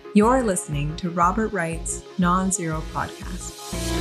You're listening to Robert Wright's Non-Zero Podcast.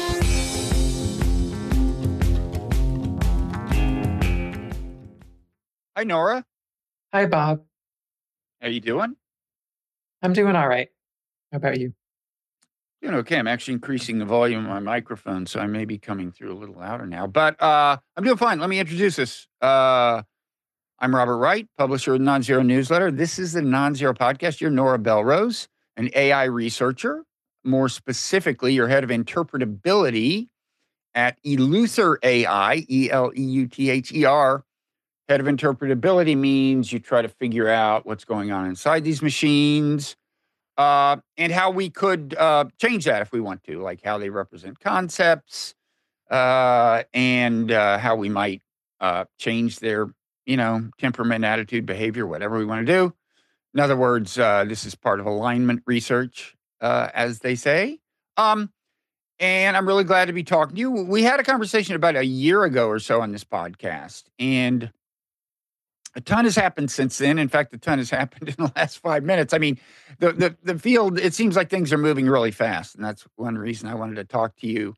Hi, Nora. Hi, Bob. How you doing? I'm doing all right. How about you? Doing okay. I'm actually increasing the volume of my microphone, so I may be coming through a little louder now. But I'm doing fine. Let me introduce us. I'm Robert Wright, publisher of the Non-Zero Newsletter. This is the Non-Zero Podcast. You're Nora Belrose, an AI researcher. More specifically, you're head of interpretability at Eleuther AI, Eleuther. Head of interpretability means you try to figure out what's going on inside these machines and how we could change that if we want to, like how they represent concepts and how we might change their, temperament, attitude, behavior, whatever we want to do. In other words, this is part of alignment research, as they say. And I'm really glad to be talking to you. We had a conversation about a year ago or so on this podcast, and a ton has happened since then. In fact, a ton has happened in the last 5 minutes. I mean, the field, it seems like things are moving really fast, and that's one reason I wanted to talk to you.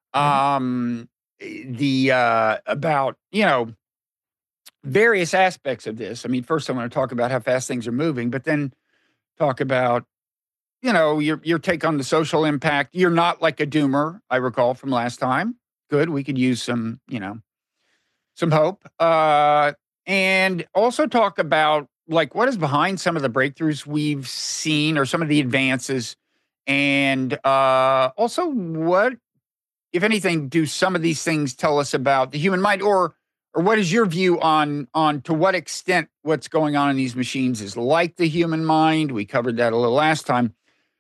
About, various aspects of this. I mean, first I want to talk about how fast things are moving, but then talk about, your take on the social impact. You're not like a doomer, I recall from last time. Good. We could use some hope. And also talk about like what is behind some of the breakthroughs we've seen or some of the advances. And also what, if anything, do some of these things tell us about the human mind, or what is your view on to what extent what's going on in these machines is like the human mind? We covered that a little last time.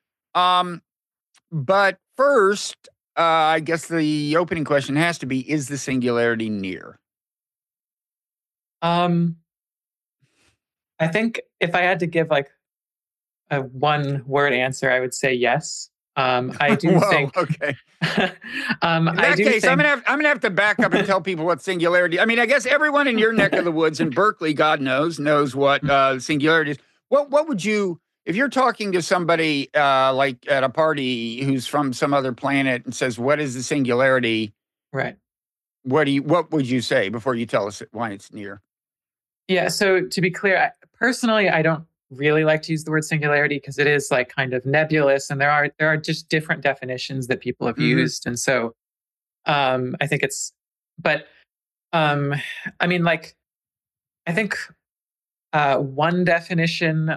But first, I guess the opening question has to be, is the singularity near? I think if I had to give like a one word answer, I would say yes. I do think. Okay. In that case, I'm gonna have to back up and tell people what singularity. I mean, I guess everyone in your neck of the woods in Berkeley, God knows what singularity is. What would you, if you're talking to somebody like at a party who's from some other planet and says, "What is the singularity?" Right. What would you say before you tell us why it's near? Yeah. So to be clear, personally, I don't really like to use the word singularity because it is like kind of nebulous, and there are just different definitions that people have used, and so I think it's. But I mean, like, I think one definition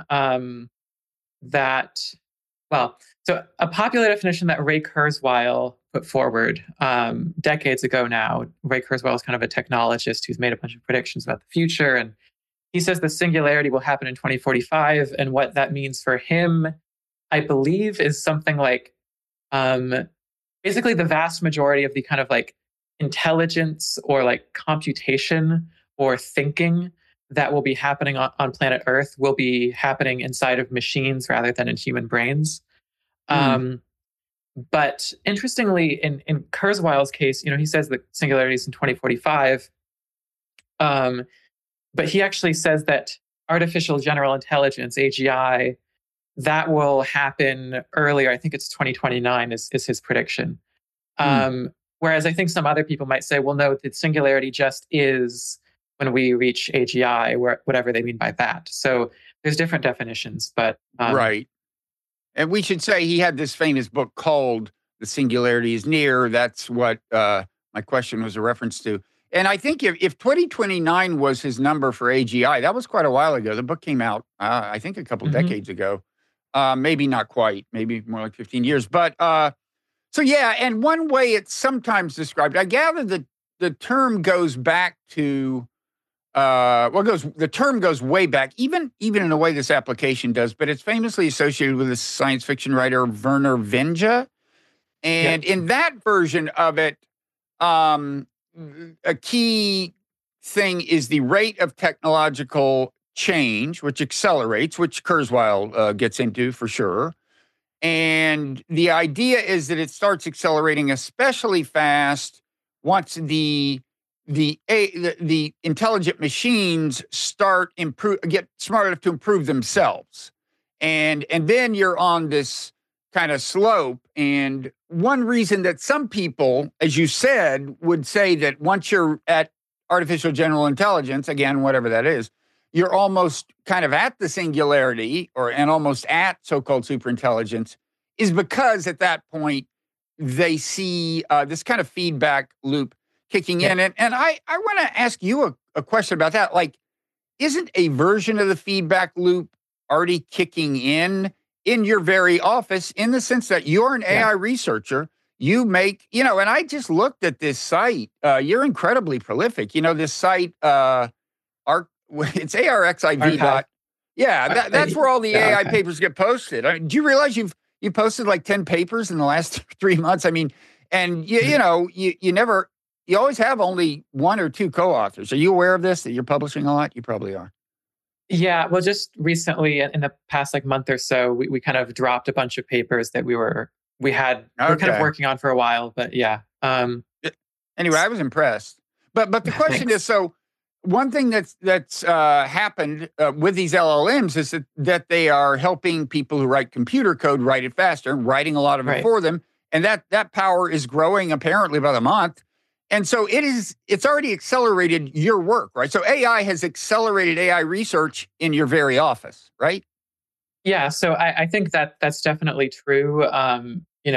so a popular definition that Ray Kurzweil put forward decades ago now. Ray Kurzweil is kind of a technologist who's made a bunch of predictions about the future, and he says the singularity will happen in 2045. And what that means for him, I believe, is something like basically the vast majority of the kind of like intelligence or like computation or thinking that will be happening on planet Earth will be happening inside of machines rather than in human brains. But interestingly, in Kurzweil's case, he says that singularity is in 2045. But he actually says that artificial general intelligence, AGI, that will happen earlier. I think it's 2029 is his prediction. Whereas I think some other people might say, well, no, the singularity just is when we reach AGI, whatever they mean by that. So there's different definitions, but... right. And we should say he had this famous book called The Singularity is Near. That's what my question was a reference to. And I think if 2029 was his number for AGI, that was quite a while ago. The book came out, I think, a couple decades ago. Maybe not quite, maybe more like 15 years. But so, yeah, and one way it's sometimes described, I gather that the term goes back to, the term goes way back, even in a way this application does, but it's famously associated with the science fiction writer Vernor Vinge. And in that version of it, a key thing is the rate of technological change, which accelerates, which Kurzweil gets into for sure. And the idea is that it starts accelerating especially fast once the intelligent machines get smart enough to improve themselves. and then you're on this kind of slope. And one reason that some people, as you said, would say that once you're at artificial general intelligence, again, whatever that is, you're almost kind of at the singularity and almost at so-called superintelligence, is because at that point they see this kind of feedback loop kicking in. And I want to ask you a question about that. Like, isn't a version of the feedback loop already kicking in your very office, in the sense that you're an AI researcher? You make, and I just looked at this site. You're incredibly prolific. This site, it's ARXIV. That's where all the AI papers get posted. Do you realize you posted like 10 papers in the last 3 months? I mean, and you always have only one or two co-authors. Are you aware of this, that you're publishing a lot? You probably are. Yeah, well, just recently in the past month or so, we kind of dropped a bunch of papers that we were kind of working on for a while. But yeah. Anyway, I was impressed. But the question is, so one thing that's happened with these LLMs is that they are helping people who write computer code write it faster, writing a lot of it for them, and that power is growing apparently by the month. And so it's already accelerated your work, right? So AI has accelerated AI research in your very office, right? Yeah, so I think that's definitely true. I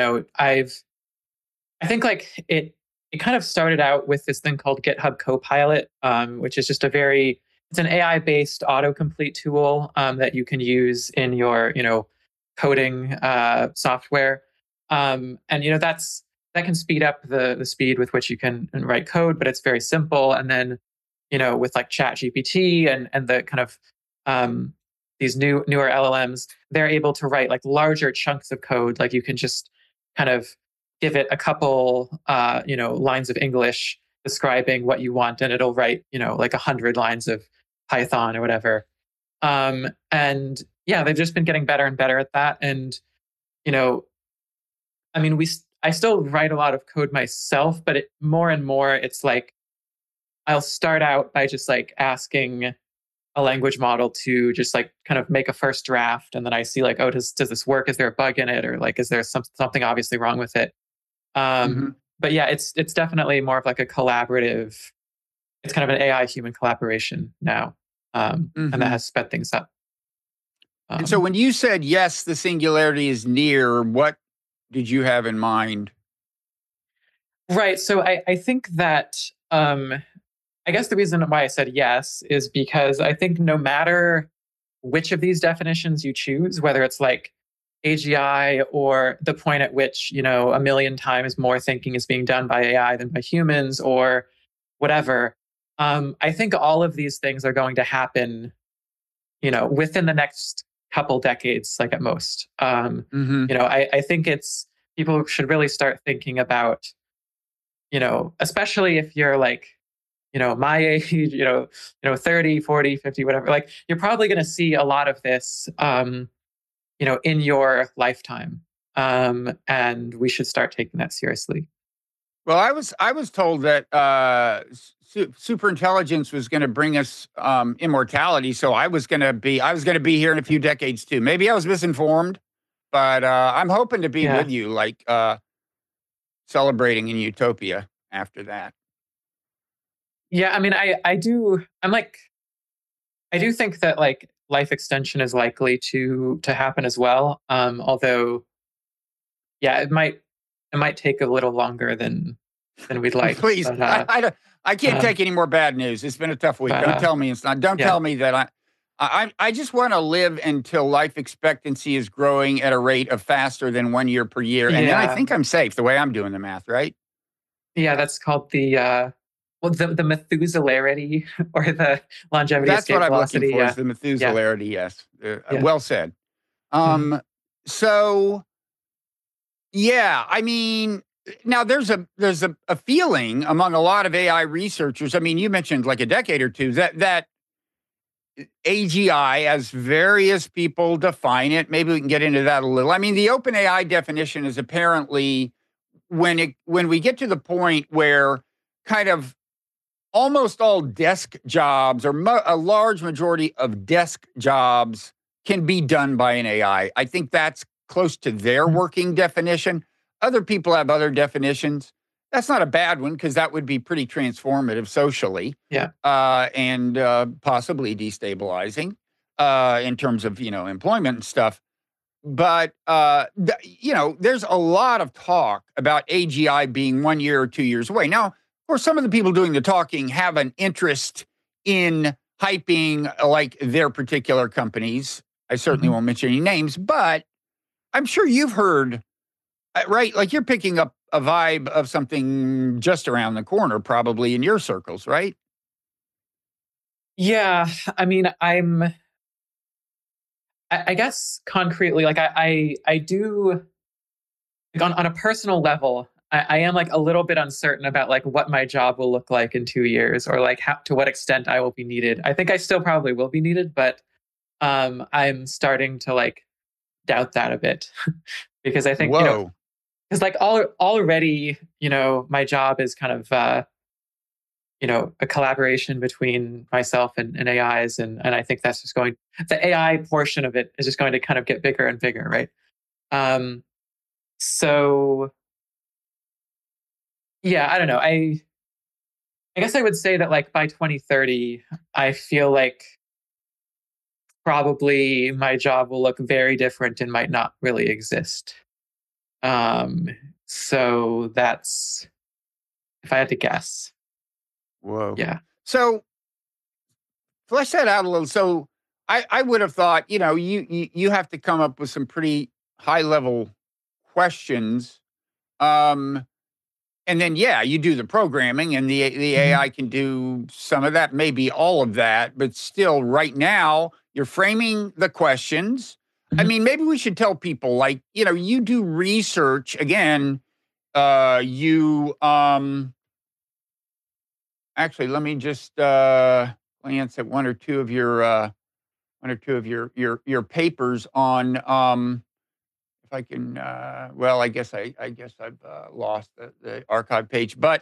think like it kind of started out with this thing called GitHub Copilot, which is just it's an AI-based autocomplete tool that you can use in your, coding software. And, that can speed up the speed with which you can write code, but it's very simple. And then, with like ChatGPT and the kind of these newer LLMs, they're able to write like larger chunks of code. Like you can just kind of give it a couple, lines of English describing what you want, and it'll write, like 100 lines of Python or whatever. And yeah, they've just been getting better and better at that. And, I still write a lot of code myself, but more and more, it's like I'll start out by just like asking a language model to just like kind of make a first draft, and then I see like, oh, does this work? Is there a bug in it, or like is there something obviously wrong with it? But yeah, it's definitely more of like a collaborative. It's kind of an AI human collaboration now, and that has sped things up. And so when you said yes, the singularity is near, what did you have in mind? Right. So I think that I guess the reason why I said yes is because I think no matter which of these definitions you choose, whether it's like AGI or the point at which, 1 million times more thinking is being done by AI than by humans, or whatever, I think all of these things are going to happen, within the next couple decades, like at most. I think people should really start thinking about, especially if you're like, my age, 30, 40, 50, whatever, like you're probably going to see a lot of this, in your lifetime. And we should start taking that seriously. Well, I was told that superintelligence was going to bring us immortality. So I was going to be here in a few decades too. Maybe I was misinformed, but I'm hoping to be with you, like celebrating in utopia after that. Yeah, I mean, I do think that like life extension is likely to happen as well. Although, yeah, it might take a little longer than we'd like. Please, but, I can't take any more bad news. It's been a tough week. Don't tell me it's not. Don't tell me that I just want to live until life expectancy is growing at a rate of faster than 1 year per year, and then I think I'm safe the way I'm doing the math, right? Yeah, that's called the Methuselarity, or the longevity. That's what I'm velocity. looking for. Is the Methuselarity? Yes, well said. So, yeah, I mean, now there's a feeling among a lot of AI researchers. I mean, you mentioned like a decade or two that AGI, as various people define it, maybe we can get into that a little. I mean, the OpenAI definition is apparently when we get to the point where kind of almost all desk jobs, or a large majority of desk jobs, can be done by an AI. I think that's close to their working definition. Other people have other definitions. That's not a bad one because that would be pretty transformative socially, Yeah. and possibly destabilizing in terms of employment and stuff. But there's a lot of talk about AGI being 1 year or 2 years away. Now, of course, some of the people doing the talking have an interest in hyping like their particular companies. I certainly won't mention any names, but I'm sure you've heard, right? Like you're picking up a vibe of something just around the corner, probably in your circles, right? Yeah. I mean, I guess concretely, like I do, like on a personal level, I am like a little bit uncertain about like what my job will look like in 2 years, or like to what extent I will be needed. I think I still probably will be needed, but I'm starting to like doubt that a bit because I think, Whoa. because like already, my job is kind of, a collaboration between myself and AIs. And I think that's just the AI portion of it is just going to kind of get bigger and bigger, right? So yeah, I don't know. I guess I would say that like by 2030, I feel like probably my job will look very different and might not really exist. So that's, if I had to guess. Whoa. Yeah. So flesh that out a little. So I would have thought, you have to come up with some pretty high level questions. And then, you do the programming and the AI can do some of that, maybe all of that. But still, right now, you're framing the questions. I mean, maybe we should tell people, like, you do research. Again, actually, let me just glance at one or two of your papers on if I can, well, I guess I've lost the archive page, but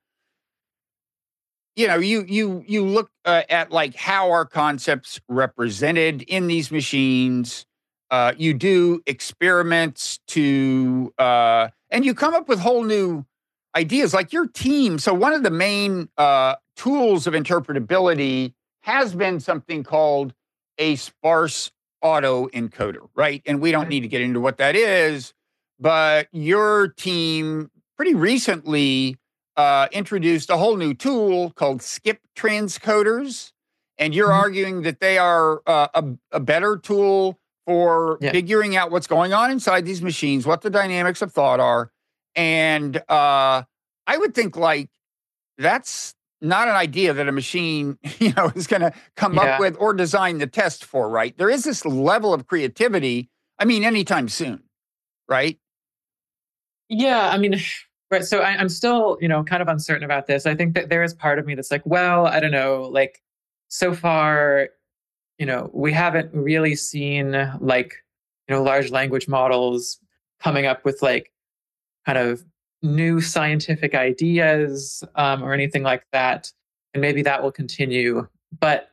you look at like how are concepts represented in these machines. You do experiments and you come up with whole new ideas, like your team. So one of the main tools of interpretability has been something called a sparse autoencoder, right? And we don't need to get into what that is, but your team pretty recently introduced a whole new tool called skip transcoders. And you're arguing that they are a better tool for figuring out what's going on inside these machines, what the dynamics of thought are. And I would think like that's not an idea that a machine, is going to come up with or design the test for, right? There is this level of creativity. I mean, anytime soon, right? Yeah, I mean, right. So I'm still, kind of uncertain about this. I think that there is part of me that's like, well, I don't know, like so far, we haven't really seen like, large language models coming up with like kind of new scientific ideas or anything like that, and maybe that will continue. But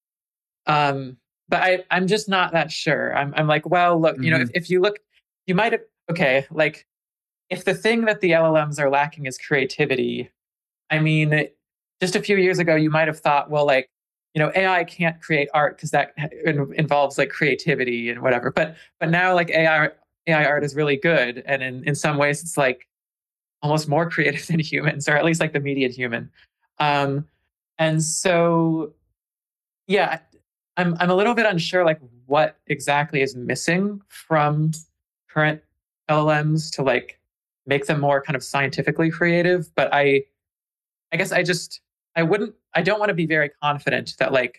I'm just not that sure. I'm like, well, look, if you look, you might have like if the thing that the LLMs are lacking is creativity. I mean, just a few years ago, you might have thought, well, like AI can't create art because that involves like creativity and whatever. But now like AI art is really good, and in some ways, it's like almost more creative than humans, or at least like the median human. And so, yeah, I'm a little bit unsure like what exactly is missing from current LLMs to like make them more kind of scientifically creative. But I guess I don't want to be very confident that like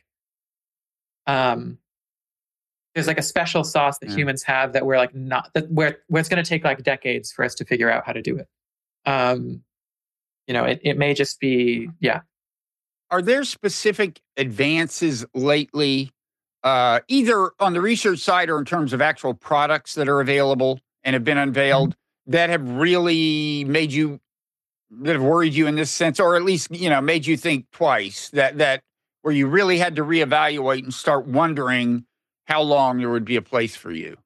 there's like a special sauce that humans have that we're like not, that where it's going to take like decades for us to figure out how to do it. It may just be, Are there specific advances lately, either on the research side or in terms of actual products that are available and have been unveiled that have really that have worried you in this sense, or at least, made you think twice, that where you really had to reevaluate and start wondering how long there would be a place for you.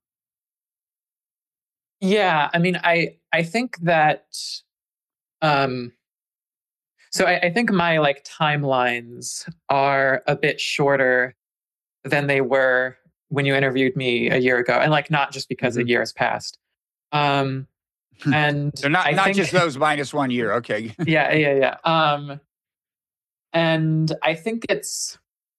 Yeah, I mean, I think that so I think my like timelines are a bit shorter than they were when you interviewed me a year ago, and like not just because a year has passed. Um, and They're not I not think just those minus 1 year. Okay. yeah. And I think it's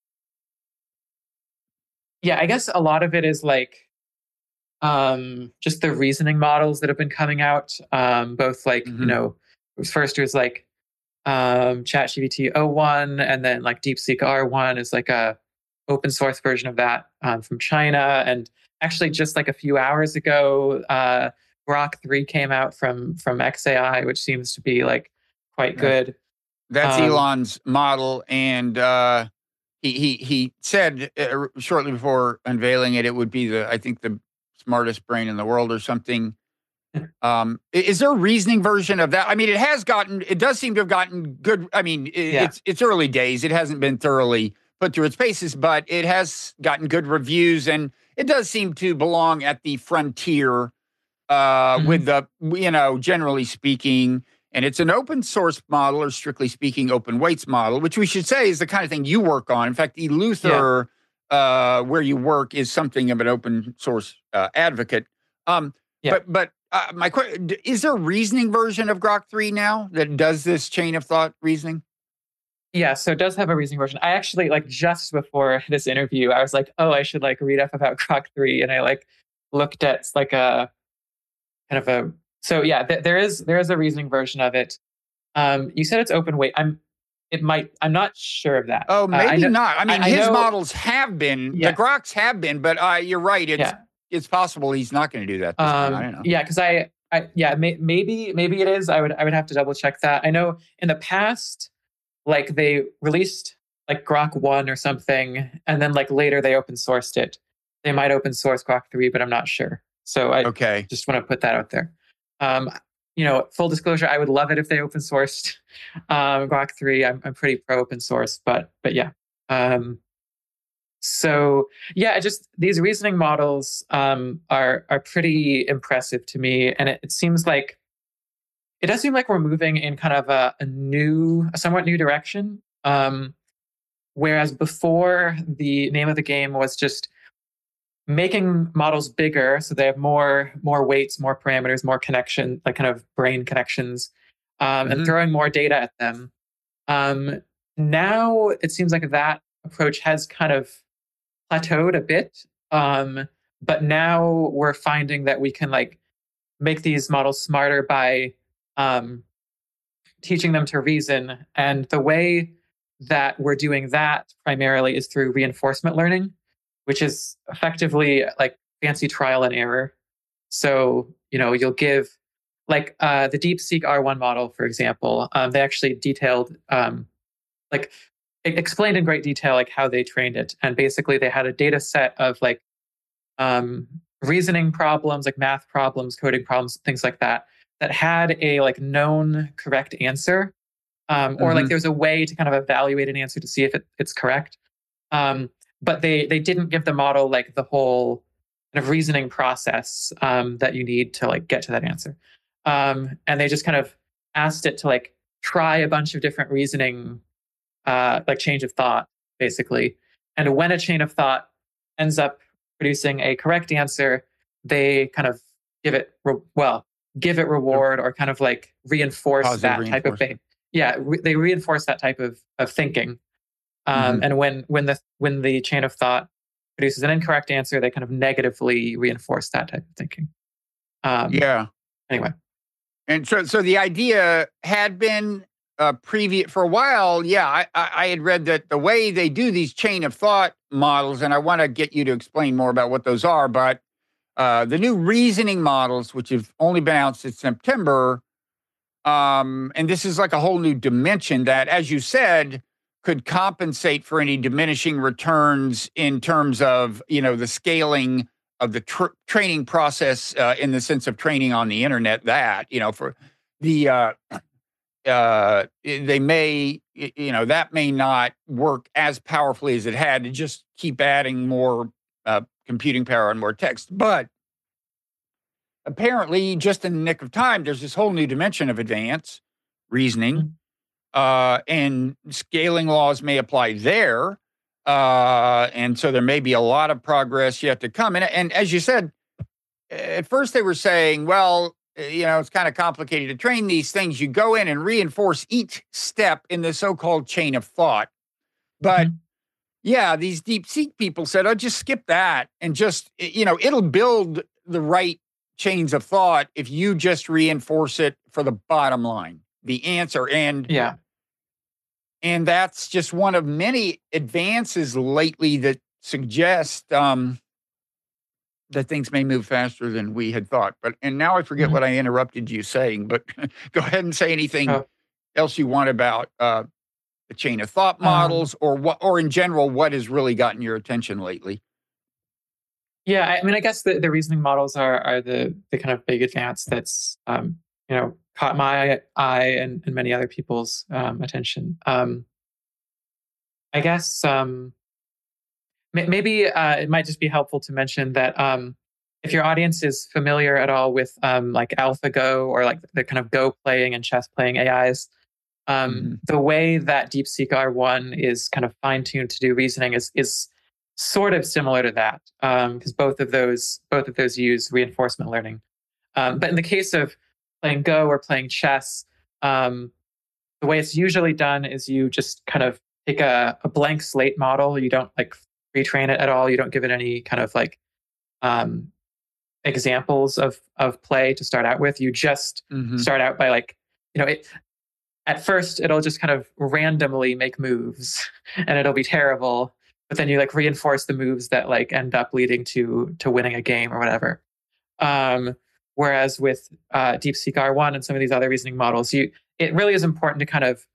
yeah, I guess a lot of it is like just the reasoning models that have been coming out. Both like first it was like ChatGPT o1, and then like DeepSeek R1 is like a open source version of that from China. And actually, just like a few hours ago, Grok 3 came out from XAI, which seems to be like quite good. That's Elon's model, and he said shortly before unveiling it, it would be I think the smartest brain in the world or something. Is there a reasoning version of that? I mean, it does seem to have gotten good. I mean, it's early days. It hasn't been thoroughly put through its paces, but it has gotten good reviews, and it does seem to belong at the frontier with the, generally speaking. And it's an open source model, or strictly speaking, open weights model, which we should say is the kind of thing you work on. In fact, Eleuther, where you work, is something of an open source advocate. But my question, is there a reasoning version of Grok 3 now that does this chain of thought reasoning? Yeah, so it does have a reasoning version. I actually, like, just before this interview, I was like, oh, I should like read up about Grok 3. And I like looked at like a kind of a, so yeah, there is a reasoning version of it. You said it's open weight. I'm not sure of that. Oh, maybe not. I mean, his models have been, the Groks have been, but you're right. It's possible he's not going to do that this time. I don't know. Yeah, because maybe it is. I would have to double check that. I know in the past, like they released like Grok 1 or something, and then like later they open sourced it. They might open source Grok 3, but I'm not sure. So I just want to put that out there. Full disclosure, I would love it if they open sourced Grok 3. I'm pretty pro open source, but yeah. So yeah, just these reasoning models are pretty impressive to me, and it seems like it does seem like we're moving in kind of a somewhat new direction. Whereas before, the name of the game was just making models bigger, so they have more weights, more parameters, more connection, like kind of brain connections, and throwing more data at them. Now it seems like that approach has kind of plateaued a bit, but now we're finding that we can like make these models smarter by teaching them to reason. And the way that we're doing that primarily is through reinforcement learning, which is effectively like fancy trial and error. So, you'll give like the DeepSeek R1 model, for example, they actually detailed, explained in great detail, like how they trained it. And basically they had a data set of like reasoning problems, like math problems, coding problems, things like that had a like known correct answer, or like there's a way to kind of evaluate an answer to see if it's correct. But they didn't give the model like the whole kind of reasoning process that you need to like get to that answer. And they just kind of asked it to like try a bunch of different reasoning, like change of thought, basically. And when a chain of thought ends up producing a correct answer, they kind of give it reward, or kind of like reinforce that type of thing. Yeah, they reinforce that type of thinking. And when the chain of thought produces an incorrect answer, they kind of negatively reinforce that type of thinking. Anyway, and so the idea had been previous for a while. Yeah, I had read that the way they do these chain of thought models, and I want to get you to explain more about what those are, but the new reasoning models, which have only been out since September, and this is like a whole new dimension that, as you said, could compensate for any diminishing returns in terms of, the scaling of the training process in the sense of training on the internet. That, for the they may, that may not work as powerfully as it had to just keep adding more computing power and more text. But apparently, just in the nick of time, there's this whole new dimension of advanced reasoning, and scaling laws may apply there. And so there may be a lot of progress yet to come. And as you said, at first they were saying, well, it's kind of complicated to train these things. You go in and reinforce each step in the so-called chain of thought. But yeah, these DeepSeek people said, oh, just skip that and just, it'll build the right chains of thought if you just reinforce it for the bottom line, the answer. And that's just one of many advances lately that suggest that things may move faster than we had thought. And now I forget what I interrupted you saying, but go ahead and say anything else you want about the chain of thought models, or in general, what has really gotten your attention lately. Yeah, I mean, I guess the reasoning models are the kind of big advance that's caught my eye and many other people's attention. I guess maybe it might just be helpful to mention that if your audience is familiar at all with like AlphaGo or like the kind of Go playing and chess playing AIs, the way that DeepSeek R1 is kind of fine-tuned to do reasoning is sort of similar to that, because both of those use reinforcement learning. But in the case of playing Go or playing chess, the way it's usually done is you just kind of take a blank slate model. You don't like retrain it at all. You don't give it any kind of like examples of play to start out with. You just start out by like, at first it'll just kind of randomly make moves and it'll be terrible. But then you like reinforce the moves that like end up leading to winning a game or whatever. Whereas with DeepSeek R1 and some of these other reasoning models, it really is important to kind of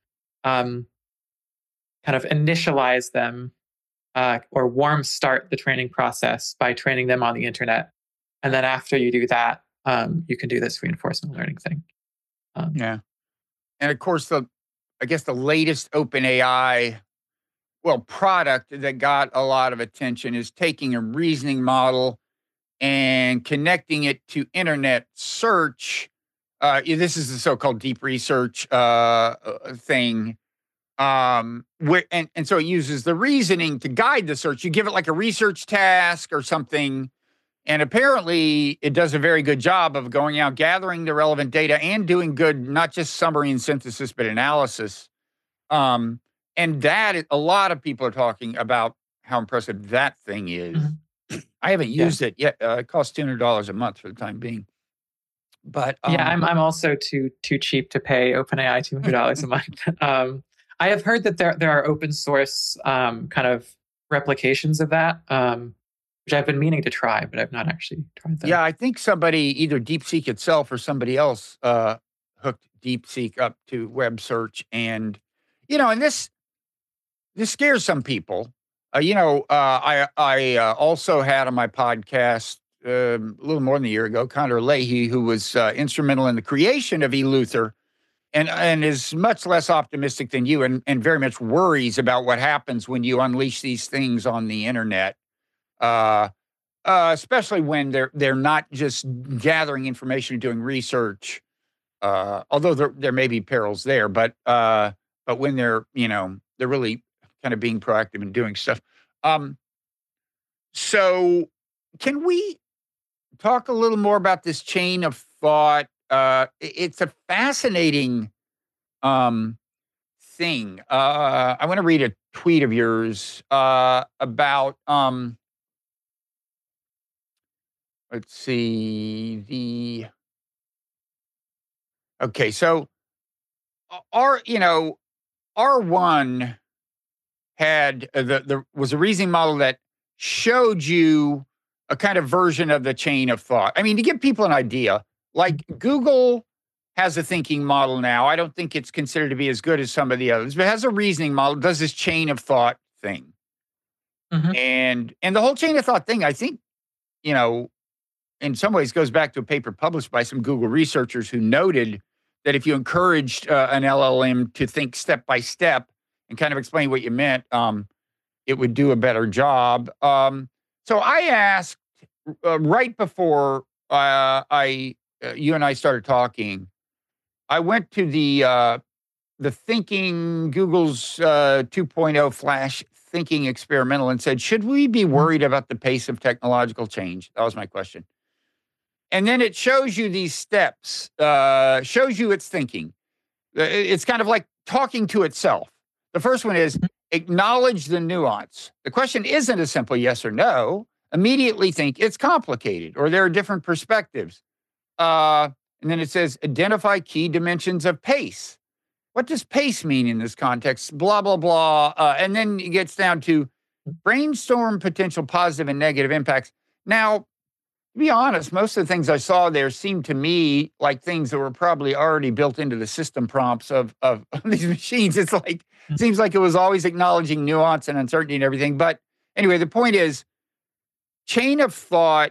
initialize them or warm start the training process by training them on the internet. And then after you do that, you can do this reinforcement learning thing. Yeah. And of course, I guess the latest OpenAI product that got a lot of attention is taking a reasoning model and connecting it to internet search. This is the so-called deep research thing. And so it uses the reasoning to guide the search. You give it like a research task or something, and apparently it does a very good job of going out, gathering the relevant data and doing good, not just summary and synthesis, but analysis. And that a lot of people are talking about how impressive that thing is. I haven't used it yet. It costs $200 a month for the time being. But I'm also too cheap to pay OpenAI $200 a month. I have heard that there are open source kind of replications of that, which I've been meaning to try, but I've not actually tried that. Yeah, I think somebody, either DeepSeek itself or somebody else, hooked DeepSeek up to web search, and and this scares some people. I also had on my podcast a little more than a year ago, Connor Leahy, who was instrumental in the creation of eLuther, and is much less optimistic than you, and very much worries about what happens when you unleash these things on the internet, especially when they're not just gathering information and doing research, although there may be perils there, but when they're really kind of being proactive and doing stuff. So can we talk a little more about this chain of thought? It's a fascinating thing. I want to read a tweet of yours about, let's see, okay, so R1 had was a reasoning model that showed you a kind of version of the chain of thought. I mean, to give people an idea, like Google has a thinking model now. I don't think it's considered to be as good as some of the others, but it has a reasoning model, does this chain of thought thing. And the whole chain of thought thing, I think, in some ways goes back to a paper published by some Google researchers who noted that if you encouraged an LLM to think step by step and kind of explain what you meant, it would do a better job. So I asked right before you and I started talking. I went to the thinking Google's 2.0 Flash thinking experimental and said, should we be worried about the pace of technological change? That was my question. And then it shows you these steps, shows you its thinking. It's kind of like talking to itself. The first one is acknowledge the nuance. The question isn't a simple yes or no. Immediately think it's complicated or there are different perspectives. And then it says identify key dimensions of pace. What does pace mean in this context? Blah, blah, blah. And then it gets down to brainstorm potential positive and negative impacts. Now, to be honest, most of the things I saw there seemed to me like things that were probably already built into the system prompts of these machines. It's like, it seems like it was always acknowledging nuance and uncertainty and everything. But anyway, the point is, chain of thought,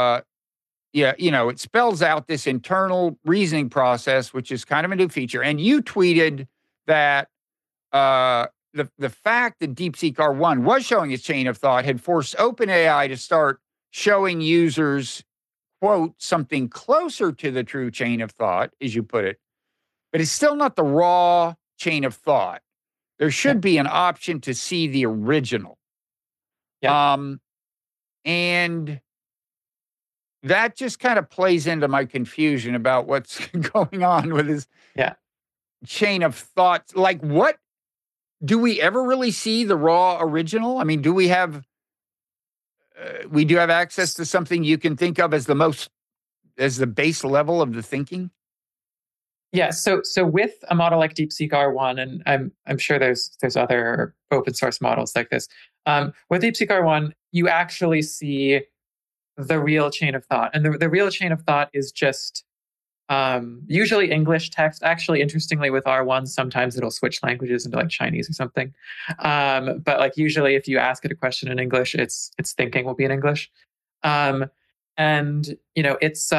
it spells out this internal reasoning process, which is kind of a new feature. And you tweeted that the fact that DeepSeek R1 was showing its chain of thought had forced OpenAI to start showing users, quote, something closer to the true chain of thought, as you put it, but it's still not the raw chain of thought. There should be an option to see the original. Yeah. And that just kind of plays into my confusion about what's going on with this chain of thoughts. Like, what do we ever really see the raw original? I mean, do we have we do have access to something you can think of as the base level of the thinking? Yeah. So with a model like DeepSeek R1, and I'm sure there's other open source models like this. With DeepSeek R1, you actually see the real chain of thought, and the real chain of thought is just usually English text. Actually, interestingly, with R1, sometimes it'll switch languages into like Chinese or something. But like usually, if you ask it a question in English, its thinking will be in English. And it's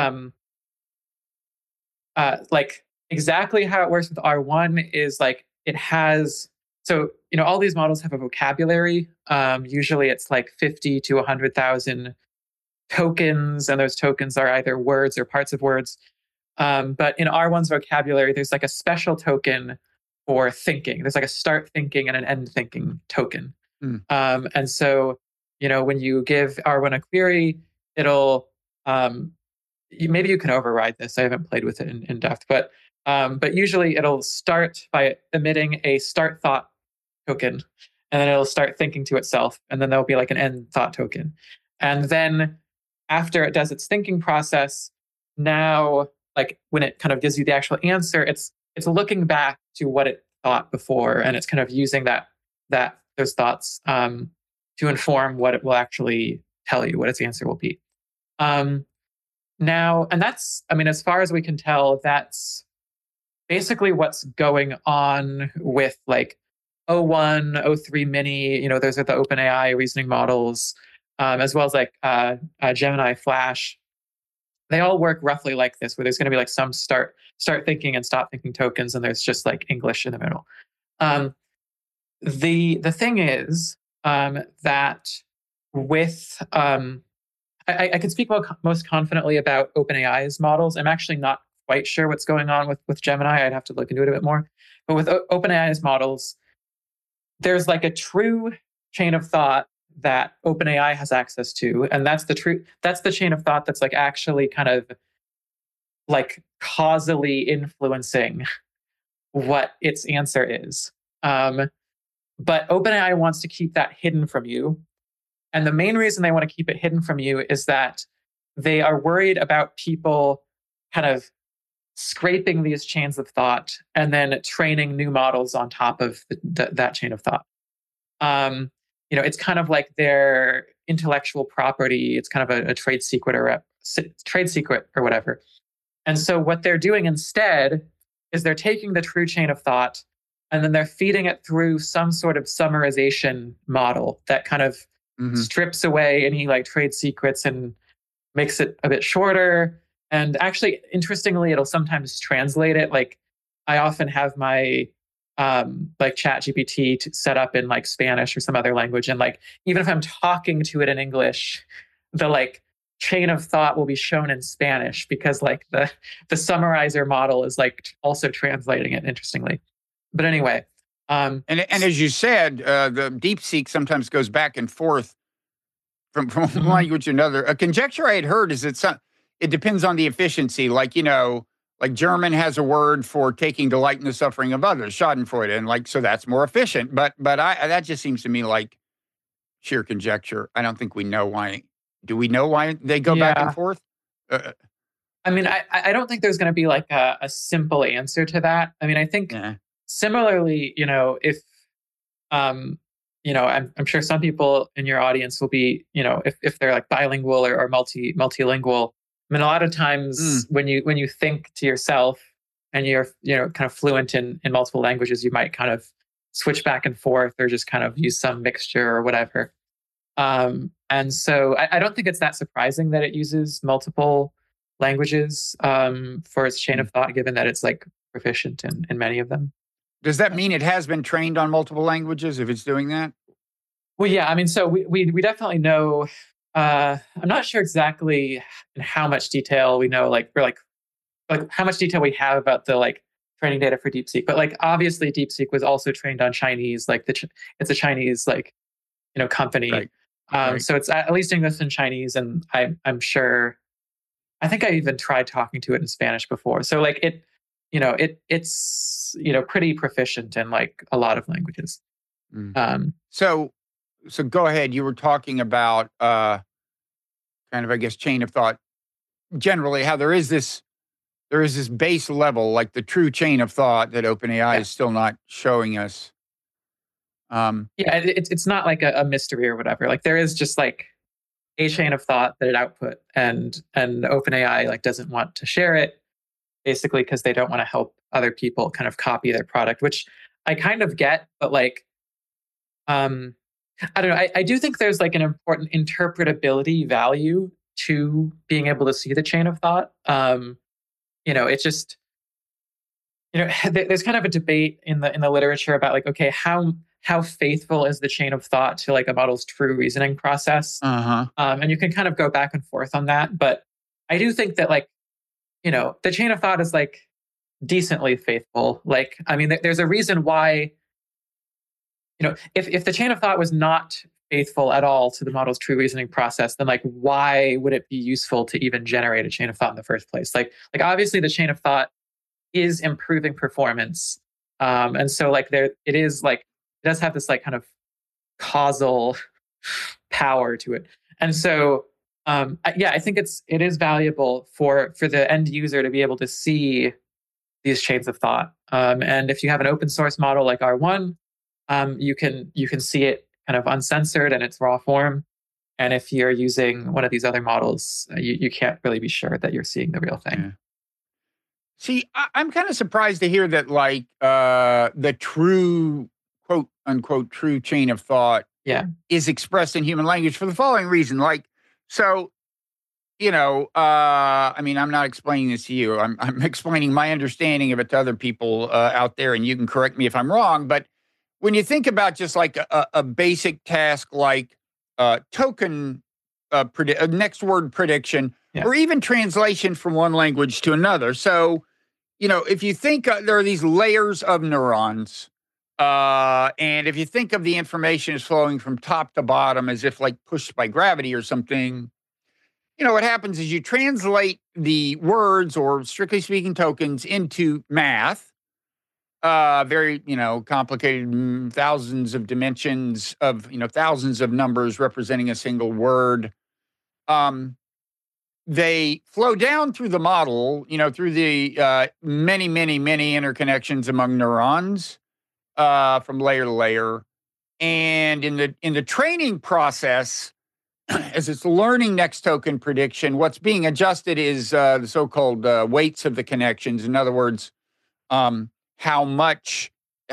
like exactly how it works with R1 is like it has. So all these models have a vocabulary. Usually, it's like 50 to 100,000 tokens, and those tokens are either words or parts of words. But in R1's vocabulary, there's like a special token for thinking. There's like a start thinking and an end thinking token. And so, when you give R1 a query, it'll, maybe you can override this. I haven't played with it in depth, but usually it'll start by emitting a start thought token, and then it'll start thinking to itself. And then there'll be like an end thought token. And then after it does its thinking process, now, like when it kind of gives you the actual answer, it's looking back to what it thought before, and it's kind of using those thoughts to inform what it will actually tell you, what its answer will be. Now, and that's, I mean, as far as we can tell, that's basically what's going on with like O1, O3 Mini. Those are the OpenAI reasoning models, as well as like Gemini Flash. They all work roughly like this, where there's going to be like some start thinking and stop thinking tokens, and there's just like English in the middle. The thing is that with I can speak most confidently about OpenAI's models. I'm actually not quite sure what's going on with Gemini. I'd have to look into it a bit more. But with OpenAI's models, there's like a true chain of thought that OpenAI has access to, and that's the chain of thought that's like actually kind of like causally influencing what its answer is. But OpenAI wants to keep that hidden from you. And the main reason they want to keep it hidden from you is that they are worried about people kind of scraping these chains of thought and then training new models on top of that chain of thought. It's kind of like their intellectual property. It's kind of a trade secret or whatever. And so what they're doing instead is they're taking the true chain of thought and then they're feeding it through some sort of summarization model that kind of strips away any like trade secrets and makes it a bit shorter. And actually, interestingly, it'll sometimes translate it. Like I often have my like ChatGPT set up in like Spanish or some other language, and like even if I'm talking to it in English, the like chain of thought will be shown in Spanish because like the summarizer model is like also translating it, interestingly. But anyway, and as you said, the DeepSeek sometimes goes back and forth from one language to another. A conjecture I had heard is it depends on the efficiency. Like, like German has a word for taking delight in the suffering of others, Schadenfreude, and like so that's more efficient. But that just seems to me like sheer conjecture. I don't think we know why. Do we know why they go back and forth? I mean, I don't think there's going to be like a simple answer to that. I mean, I think similarly, if I'm sure some people in your audience will be, if they're like bilingual or multilingual. I mean, a lot of times when you think to yourself and you're, kind of fluent in multiple languages, you might kind of switch back and forth or just kind of use some mixture or whatever. And so I don't think it's that surprising that it uses multiple languages for its chain of thought, given that it's like proficient in many of them. Does that mean it has been trained on multiple languages if it's doing that? Well, yeah. I mean, so we definitely know. I'm not sure exactly in how much detail we know, like how much detail we have about the like training data for DeepSeek. But like obviously, DeepSeek was also trained on Chinese. Like it's a Chinese like company. Right. So it's at least English and Chinese, and I'm sure. I think I even tried talking to it in Spanish before. So like it's pretty proficient in like a lot of languages. So go ahead. You were talking about kind of, I guess, chain of thought. Generally, how there is this base level, like the true chain of thought that OpenAI is still not showing us. It's not like a mystery or whatever. Like there is just like a chain of thought that it output, and OpenAI like doesn't want to share it, basically because they don't want to help other people kind of copy their product, which I kind of get, but like, I don't know. I do think there's like an important interpretability value to being able to see the chain of thought. It's just, there's kind of a debate in the literature about like, okay, how faithful is the chain of thought to like a model's true reasoning process? And you can kind of go back and forth on that. But I do think that like, the chain of thought is like decently faithful. Like, I mean, there's a reason why, if the chain of thought was not faithful at all to the model's true reasoning process, then like, why would it be useful to even generate a chain of thought in the first place? Like obviously the chain of thought is improving performance. And so like it does have this like kind of causal power to it. And so, I think it is valuable for the end user to be able to see these chains of thought. And if you have an open source model like R1, you can see it kind of uncensored in its raw form. And if you're using one of these other models, you can't really be sure that you're seeing the real thing. Yeah. See, I'm kind of surprised to hear that like the true quote unquote true chain of thought is expressed in human language for the following reason. Like, so, I mean, I'm not explaining this to you. I'm explaining my understanding of it to other people out there, and you can correct me if I'm wrong. But when you think about just like a basic task like token next word prediction, or even translation from one language to another. So, if you think there are these layers of neurons, and if you think of the information as flowing from top to bottom as if like pushed by gravity or something, what happens is you translate the words, or strictly speaking tokens, into math, very, complicated, thousands of dimensions of, thousands of numbers representing a single word. They flow down through the model, through the many, many, many interconnections among neurons, from layer to layer. And in the training process, as it's learning next token prediction, what's being adjusted is the so-called weights of the connections. In other words, how much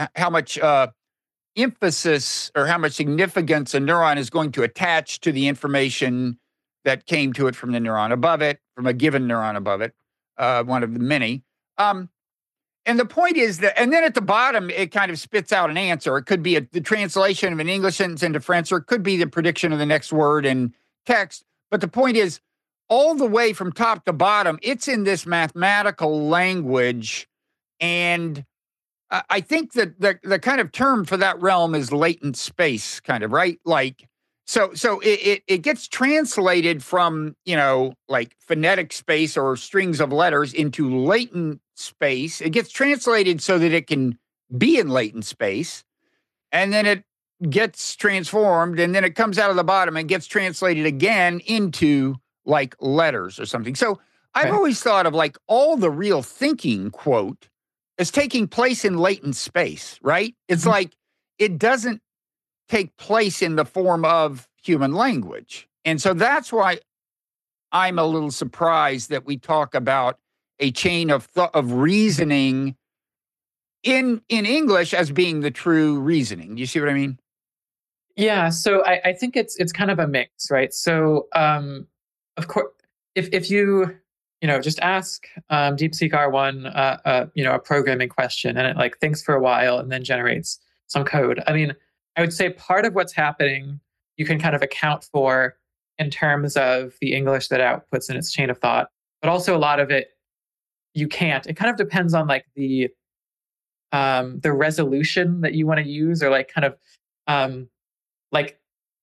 emphasis or how much significance a neuron is going to attach to the information that came to it from the neuron above it, from a given neuron above it, one of the many. And And the point is that, and then at the bottom, it kind of spits out an answer. It could be the translation of an English sentence into French, or it could be the prediction of the next word in text. But the point is, all the way from top to bottom, it's in this mathematical language. And I think that the kind of term for that realm is latent space, kind of, right? Like, so it gets translated from, like phonetic space or strings of letters into latent space. It gets translated so that it can be in latent space. And then it gets transformed, and then it comes out of the bottom and gets translated again into like letters or something. So I've always thought of like all the real thinking, quote, is taking place in latent space, right? It's like it doesn't take place in the form of human language. And so that's why I'm a little surprised that we talk about a chain of reasoning in English as being the true reasoning. Do you see what I mean? Yeah. So I think it's kind of a mix, right? So of course, if you just ask DeepSeek R1 a programming question, and it like thinks for a while and then generates some code. I mean, I would say part of what's happening you can kind of account for in terms of the English that it outputs in its chain of thought, but also a lot of it you can't. It kind of depends on like the resolution that you want to use, or like kind of like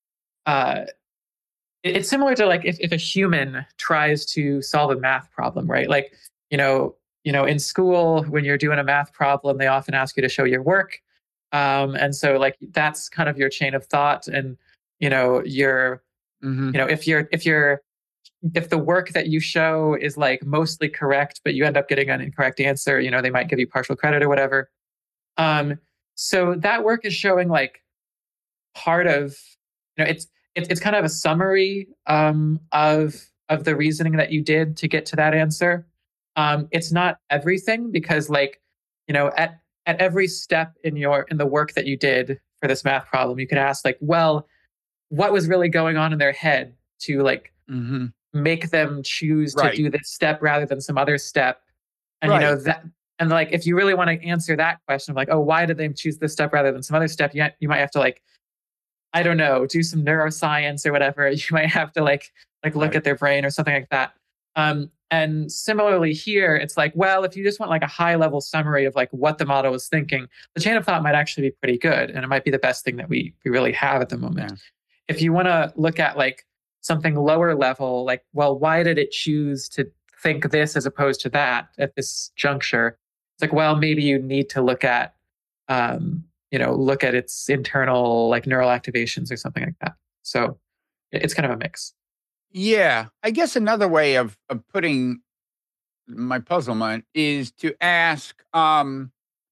it's similar to like if a human tries to solve a math problem, right? Like in school when you're doing a math problem, they often ask you to show your work, and so like that's kind of your chain of thought, and you're if the work that you show is like mostly correct, but you end up getting an incorrect answer, they might give you partial credit or whatever. So that work is showing like part of, it's kind of a summary of the reasoning that you did to get to that answer. It's not everything, because like, at every step in the work that you did for this math problem, you could ask like, well, what was really going on in their head to like make them choose to do this step rather than some other step? And that, and like, if you really want to answer that question of like, oh, why did they choose this step rather than some other step? You might have to like, I don't know, do some neuroscience or whatever. You might have to like look at their brain or something like that. And similarly here, it's like, well, if you just want like a high level summary of like what the model was thinking, the chain of thought might actually be pretty good. And it might be the best thing that we really have at the moment. Yeah. If you want to look at like something lower level, like, well, why did it choose to think this as opposed to that at this juncture? It's like, well, maybe you need to look at, look at its internal like neural activations or something like that. So it's kind of a mix. Yeah. I guess another way of putting my puzzlement is to ask, so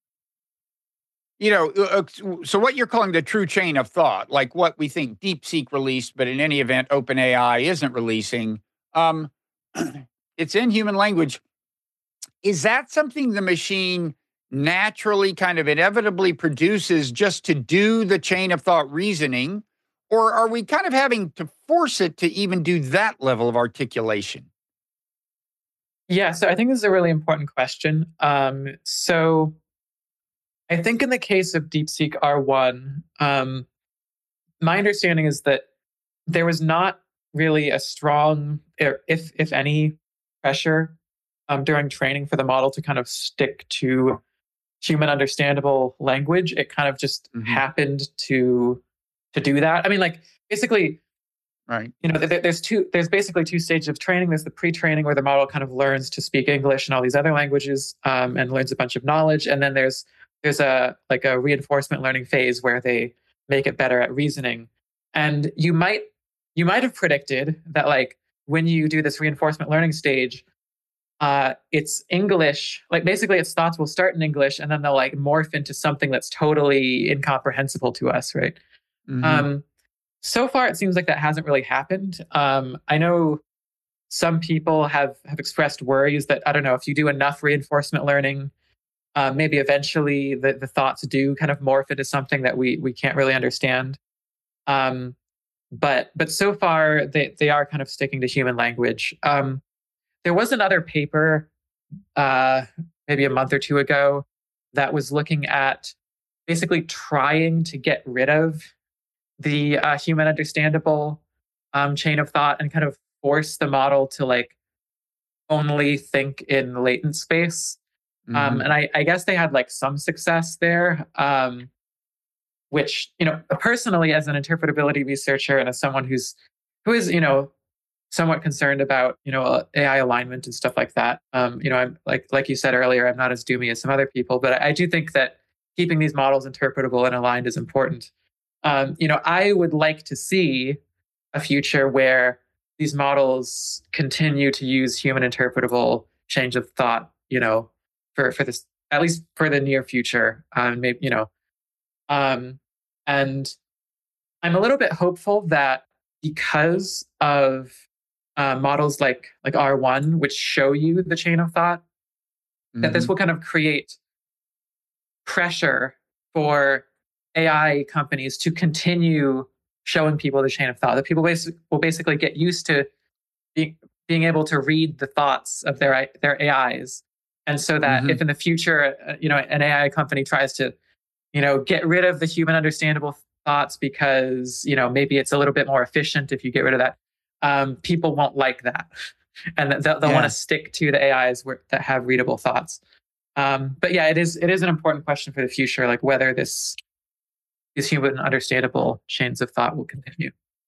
what you're calling the true chain of thought, like what we think DeepSeek released, but in any event, OpenAI isn't releasing, it's in human language. Is that something the machine naturally kind of inevitably produces just to do the chain of thought reasoning? Or are we kind of having to force it to even do that level of articulation? Yeah, so I think this is a really important question. So I think in the case of DeepSeek R1, my understanding is that there was not really a strong, if any, pressure during training for the model to kind of stick to human understandable language. It kind of just happened to do that. I mean, like basically, right? There's basically two stages of training. There's the pre-training where the model kind of learns to speak English and all these other languages, and learns a bunch of knowledge. And then there's a reinforcement learning phase where they make it better at reasoning. And you might have predicted that like when you do this reinforcement learning stage, it's English, like basically its thoughts will start in English and then they'll like morph into something that's totally incomprehensible to us, right? So far, it seems like that hasn't really happened. I know some people have expressed worries that, I don't know, if you do enough reinforcement learning, maybe eventually the thoughts do kind of morph into something that we can't really understand. But so far, they are kind of sticking to human language. There was another paper maybe a month or two ago that was looking at basically trying to get rid of the human understandable chain of thought and kind of force the model to like only think in latent space. And I guess they had like some success there, which, personally as an interpretability researcher and as someone who is, somewhat concerned about, AI alignment and stuff like that. I'm like you said earlier, I'm not as doomy as some other people, but I do think that keeping these models interpretable and aligned is important. I would like to see a future where these models continue to use human interpretable change of thought, for this, at least for the near future. Maybe, and I'm a little bit hopeful that because of models like R1, which show you the chain of thought, that this will kind of create pressure for AI companies to continue showing people the chain of thought. That people will basically get used to being able to read the thoughts of their AIs, and so that if in the future, an AI company tries to, get rid of the human understandable thoughts because maybe it's a little bit more efficient if you get rid of that, people won't like that, and they'll want to stick to the AIs that have readable thoughts. But yeah, it is an important question for the future, like whether these human understandable chains of thought will continue.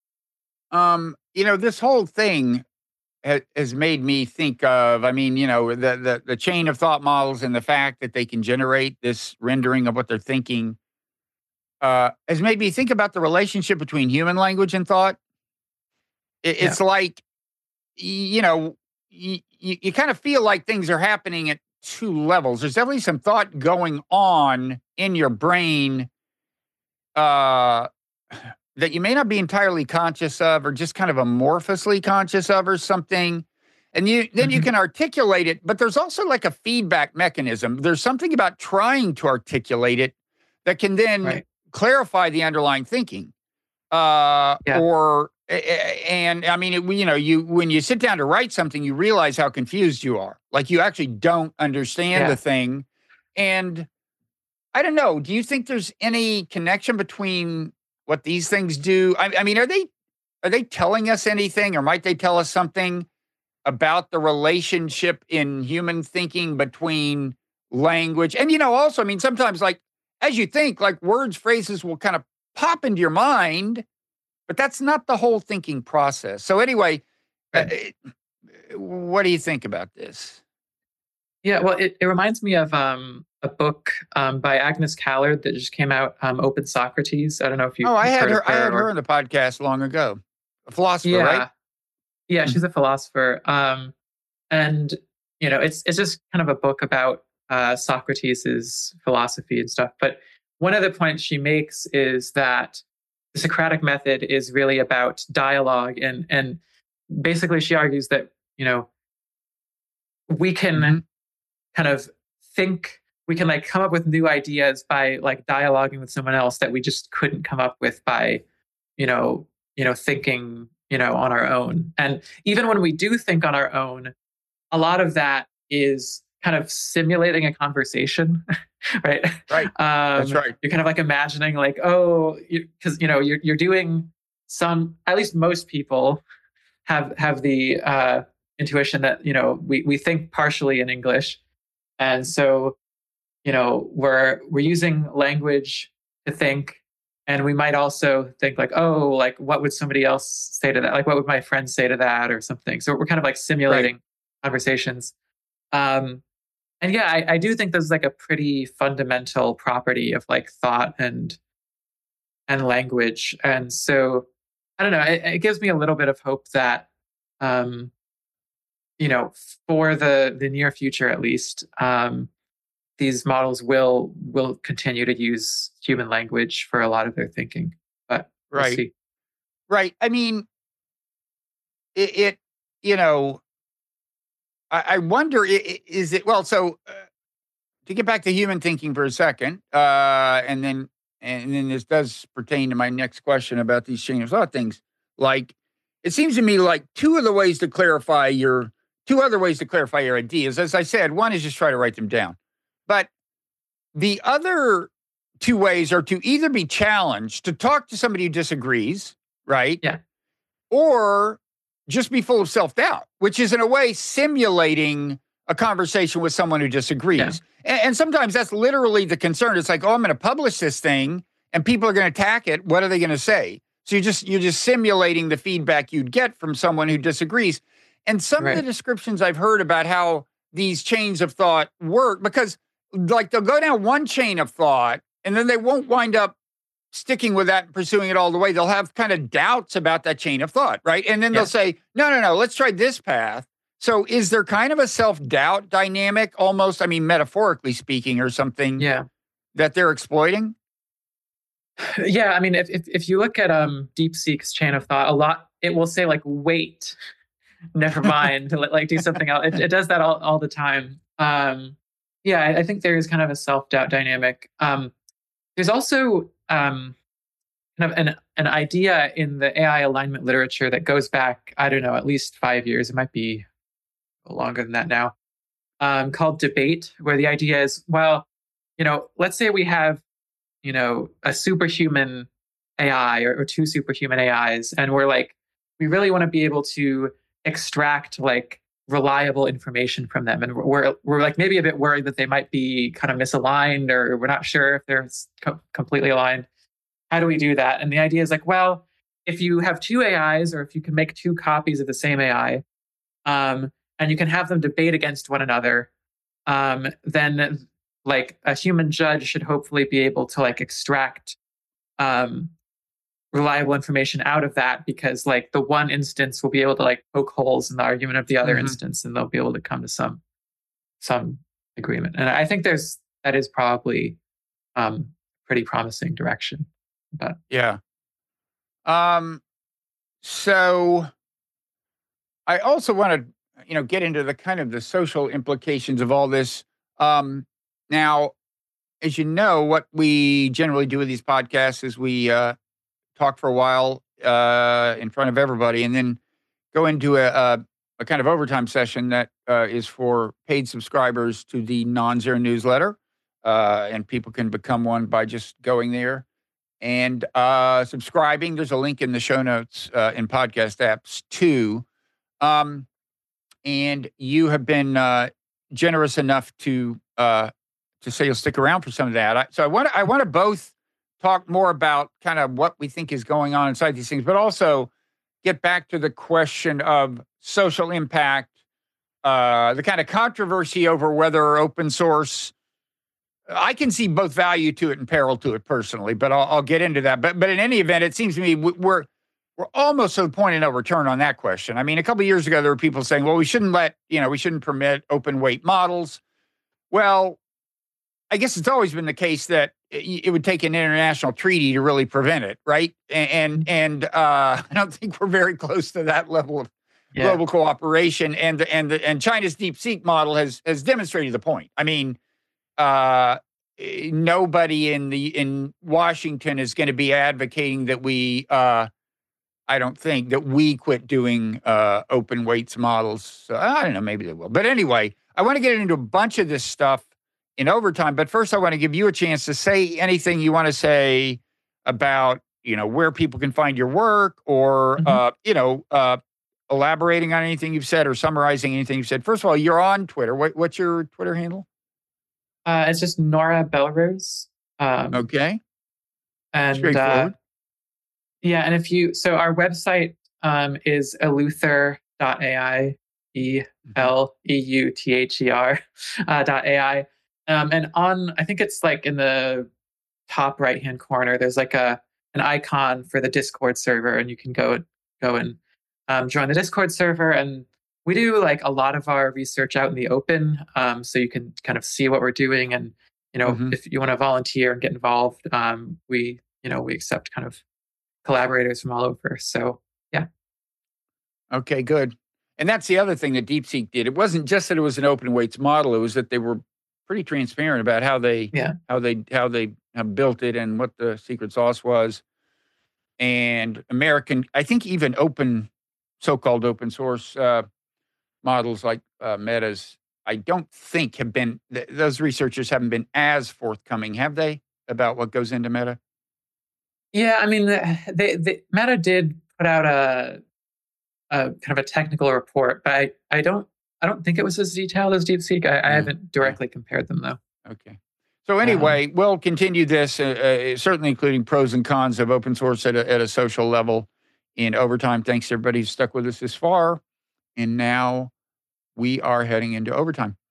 This whole thing has made me think of, the chain of thought models and the fact that they can generate this rendering of what they're thinking has made me think about the relationship between human language and thought. It's like, you kind of feel like things are happening at two levels. There's definitely some thought going on in your brain that you may not be entirely conscious of, or just kind of amorphously conscious of, or something. And you can articulate it, but there's also like a feedback mechanism. There's something about trying to articulate it that can then clarify the underlying thinking. When you sit down to write something, you realize how confused you are. Like you actually don't understand the thing. And I don't know, do you think there's any connection between what these things do? Are they telling us anything, or might they tell us something about the relationship in human thinking between language? And, also, sometimes like as you think, like words, phrases will kind of pop into your mind, but that's not the whole thinking process. So anyway, what do you think about this? Yeah, well, it reminds me of a book by Agnes Callard that just came out, Open Socrates. I don't know if you. I had her on the podcast long ago. A philosopher, right? Yeah, she's a philosopher, and it's just kind of a book about Socrates' philosophy and stuff. But one of the points she makes is that the Socratic method is really about dialogue, and basically she argues that we can kind of think, we can like come up with new ideas by like dialoguing with someone else that we just couldn't come up with by thinking on our own. And even when we do think on our own, a lot of that is kind of simulating a conversation, right? Right. That's right. You're kind of like imagining like, because you're doing some, at least most people have the intuition that we think partially in English, and so we're using language to think, and we might also think like, like what would somebody else say to that? Like what would my friend say to that, or something? So we're kind of like simulating conversations. And yeah, I do think there's like a pretty fundamental property of like thought and language, and so I don't know. It gives me a little bit of hope that, for the near future at least, these models will continue to use human language for a lot of their thinking. But we'll see. Right. I wonder, is it, well, so to get back to human thinking for a second, and then this does pertain to my next question about these chain of thought things. Like, it seems to me like two of the ways to clarify your two other ways to clarify your ideas. As I said, one is just try to write them down. But the other two ways are to either be challenged, to talk to somebody who disagrees, right? Yeah. Or just be full of self-doubt, which is in a way simulating a conversation with someone who disagrees. Yeah. And sometimes that's literally the concern. It's like, oh, I'm going to publish this thing and people are going to attack it. What are they going to say? So you're just simulating the feedback you'd get from someone who disagrees. And some of the descriptions I've heard about how these chains of thought work, because like they'll go down one chain of thought and then they won't wind up sticking with that and pursuing it all the way. They'll have kind of doubts about that chain of thought, right? And then they'll say, no, let's try this path. So is there kind of a self-doubt dynamic almost, I mean, metaphorically speaking or something that they're exploiting? Yeah, I mean, if you look at DeepSeek's chain of thought, a lot, it will say like, wait, never mind, to like do something else. It does that all the time. I think there is kind of a self-doubt dynamic. There's also kind of an idea in the AI alignment literature that goes back, I don't know, at least 5 years. It might be longer than that now, called debate, where the idea is, well, let's say we have, a superhuman AI or two superhuman AIs, and we're like, we really want to be able to extract like reliable information from them. And we're like maybe a bit worried that they might be kind of misaligned, or we're not sure if they're completely aligned. How do we do that? And the idea is like, well, if you have two AIs, or if you can make two copies of the same AI, and you can have them debate against one another, then like a human judge should hopefully be able to like extract reliable information out of that, because like the one instance will be able to like poke holes in the argument of the other instance, and they'll be able to come to some agreement. And I think that is probably pretty promising direction. But so I also want to get into the kind of the social implications of all this. Now, as you know, what we generally do with these podcasts is we talk for a while in front of everybody, and then go into a kind of overtime session that is for paid subscribers to the Non-Zero newsletter, and people can become one by just going there and subscribing. There's a link in the show notes in podcast apps too. And you have been generous enough to say you'll stick around for some of that. So I want to both talk more about kind of what we think is going on inside these things, but also get back to the question of social impact, the kind of controversy over whether open source. I can see both value to it and peril to it personally, but I'll get into that. But in any event, it seems to me we're almost to the point of no return on that question. I mean, a couple of years ago, there were people saying, well, we shouldn't permit open weight models. Well, I guess it's always been the case that it would take an international treaty to really prevent it, right? And I don't think we're very close to that level of global cooperation. And China's DeepSeek model has demonstrated the point. I mean, nobody in Washington is going to be advocating that we. I don't think that we quit doing open weights models. So, I don't know, maybe they will. But anyway, I want to get into a bunch of this stuff in overtime. But first, I want to give you a chance to say anything you want to say about, where people can find your work, or, elaborating on anything you've said or summarizing anything you've said. First of all, you're on Twitter. What's your Twitter handle? It's just Nora Belrose. Okay. And straightforward. And so our website is eleuther.ai, ELEUTHER.ai. And I think it's like in the top right-hand corner, there's like an icon for the Discord server, and you can go and join the Discord server. And we do like a lot of our research out in the open, so you can kind of see what we're doing. And, if you want to volunteer and get involved, we accept kind of collaborators from all over. So, yeah. Okay, good. And that's the other thing that DeepSeek did. It wasn't just that it was an open weights model. It was that they were pretty transparent about how they have built it and what the secret sauce was. And I think even so-called open source models like Meta's, I don't think have been, those researchers haven't been as forthcoming, have they, about what goes into Meta? Yeah, I mean, Meta did put out a kind of a technical report, but I don't think it was as detailed as DeepSeek. I haven't directly compared them though. Okay. So anyway, we'll continue this, certainly including pros and cons of open source at a social level in overtime. Thanks to everybody who stuck with us this far. And now we are heading into overtime.